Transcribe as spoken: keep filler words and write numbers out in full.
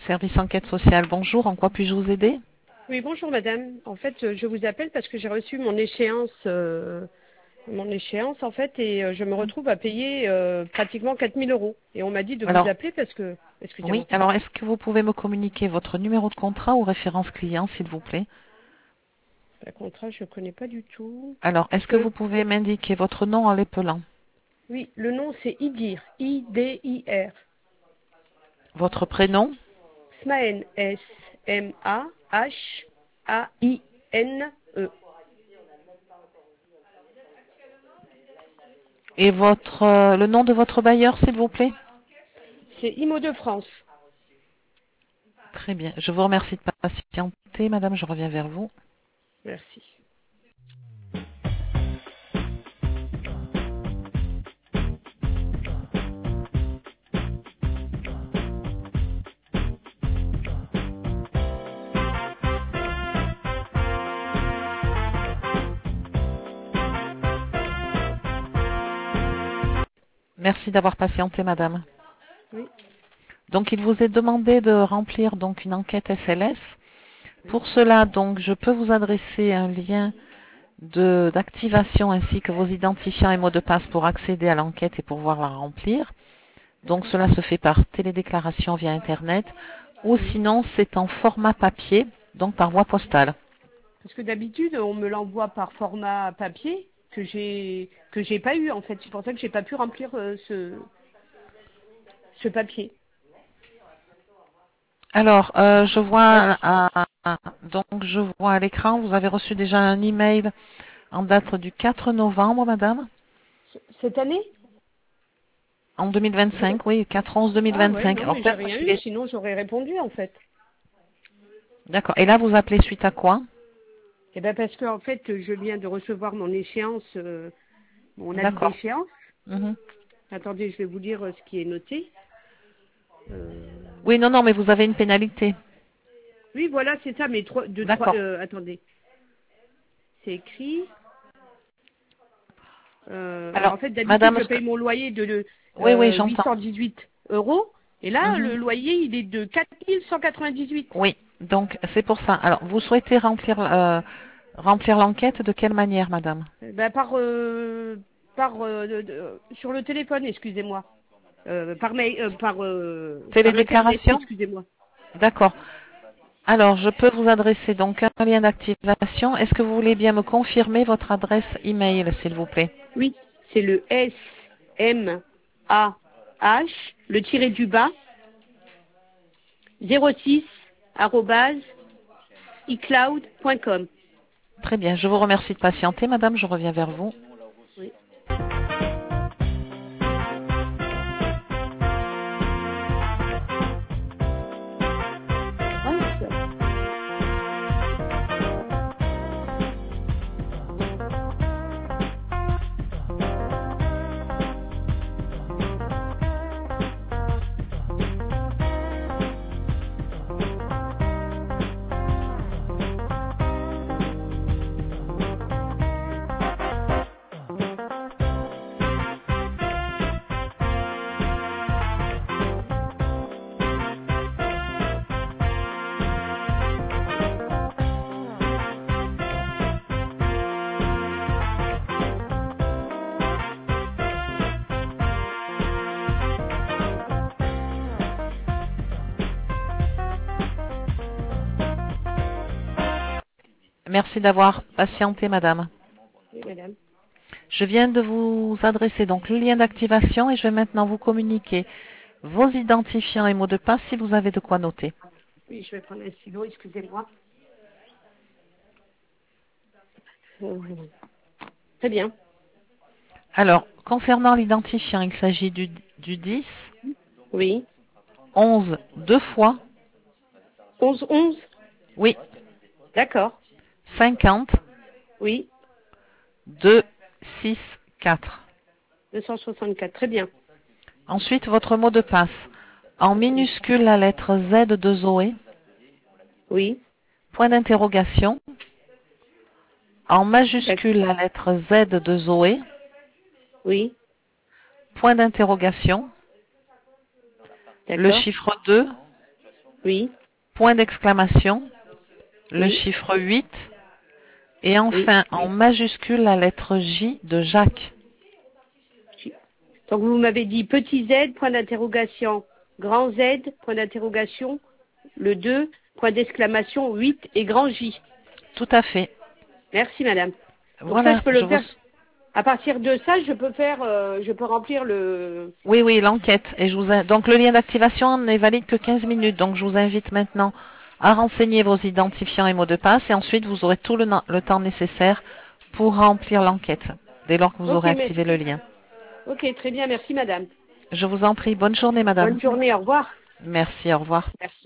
Service enquête sociale, bonjour, en quoi puis-je vous aider? Oui, bonjour madame. En fait, euh, je vous appelle parce que j'ai reçu mon échéance, euh, mon échéance en fait, et euh, je me retrouve à payer euh, pratiquement quatre mille euros. Et on m'a dit de vous Alors, appeler parce que, oui, excusez-moi, alors est-ce que vous pouvez me communiquer votre numéro de contrat ou référence client, s'il vous plaît? le contrat je ne connais pas du tout. Alors, est-ce Je que peux. vous pouvez m'indiquer votre nom en l'épelant? Oui, le nom c'est Idir, I D I R. Votre prénom Smaen, S M A H A I N E. et votre euh, le nom de votre bailleur, s'il vous plaît? C'est Imo de France. Très bien, je vous remercie de patienter, madame, je reviens vers vous. Merci. Merci d'avoir patienté, madame. Oui, Donc, il vous est demandé de remplir donc une enquête S L S. oui. Pour cela, donc, je peux vous adresser un lien de d'activation ainsi que vos identifiants et mots de passe pour accéder à l'enquête et pouvoir la remplir. Donc, D'accord. cela se fait par télédéclaration via Internet ou Oui. sinon c'est en format papier, donc par voie postale. Parce que d'habitude, on me l'envoie par format papier que j'ai que j'ai pas eu en fait. C'est pour ça que j'ai pas pu remplir euh, ce ce papier. Alors, euh, je vois Est-ce- à, à- donc je vois à l'écran, vous avez reçu déjà un email en date du quatre novembre, madame, Cette année? en J'ai- deux mille vingt-cinq, oui, quatre onze Ah ouais, deux mille vingt-cinq. non, Alors mais j'ai peut-être rien qu'il eu, est... sinon j'aurais répondu en fait. D'accord. Et là, vous appelez suite à quoi? Eh ben parce que en fait, je viens de recevoir mon échéance, euh, mon avis D'accord. d'échéance. Mhm. Attendez, je vais vous dire euh, ce qui est noté. Euh, Oui, non, non, mais vous avez une pénalité. Oui, voilà, c'est ça, mais trois, deux, trois. D'accord. euh, attendez, c'est écrit. Euh, alors Alors, en fait, d'habitude, madame, je ce que... paye mon loyer de le, Oui, oui, euh, j'entends. huit cent dix-huit euros. Et là, Mhm. le loyer, il est de quatre mille cent quatre-vingt-dix-huit. Oui, donc c'est pour ça. Alors, vous souhaitez remplir euh, remplir l'enquête de quelle manière, madame? Euh, Ben, par, euh, par euh, de- de- sur le téléphone, excusez-moi. Euh, par mail, euh, par, euh, par Internet, Télédéclaration? excusez-moi. D'accord. Alors, je peux vous adresser donc un lien d'activation. Est-ce que vous voulez bien me confirmer votre adresse email, s'il vous plaît? Oui, c'est le S M A H, le tiré du bas, zéro six arobase icloud point com. Très bien, je vous remercie de patienter, madame, je reviens vers vous. Oui. Mince. Merci d'avoir patienté, madame. Oui, madame. Je viens de vous adresser donc le lien d'activation et je vais maintenant vous communiquer vos identifiants et mots de passe si vous avez de quoi noter. Oui, je vais prendre un stylo, excusez-moi. Euh, Très bien. Alors, concernant l'identifiant, il s'agit du, du dix, Oui. onze deux fois, Onze, onze. oui, D'accord. cinquante, Oui. deux, six, quatre. deux cent soixante-quatre. Très bien. Ensuite, votre mot de passe. En Oui. minuscule, la lettre Z de Zoé, Oui. point d'interrogation. En D'ac- majuscule, la lettre Z de Zoé, Oui. point d'interrogation. Le D'accord. chiffre deux, Oui, point d'exclamation, le oui, chiffre huit, et oui. enfin en majuscule la lettre J de Jacques. Donc vous m'avez dit petit Z, point d'interrogation, grand Z, point d'interrogation, le deux, point d'exclamation, huit et grand J. Tout à fait. Merci madame. Donc ça, Voilà, je peux je le vous... faire. À partir de ça, je peux faire, euh, je peux remplir le. Oui, oui, l'enquête. Et je vous in- Donc le lien d'activation n'est valide que quinze minutes. Donc je vous invite maintenant à renseigner vos identifiants et mots de passe et ensuite vous aurez tout le, na- le temps nécessaire pour remplir l'enquête dès lors que vous Ok, aurez mais. activé le lien. Ok, très bien, merci madame. Je vous en prie. Bonne journée, madame. Bonne journée, au revoir. Merci, au revoir. Merci.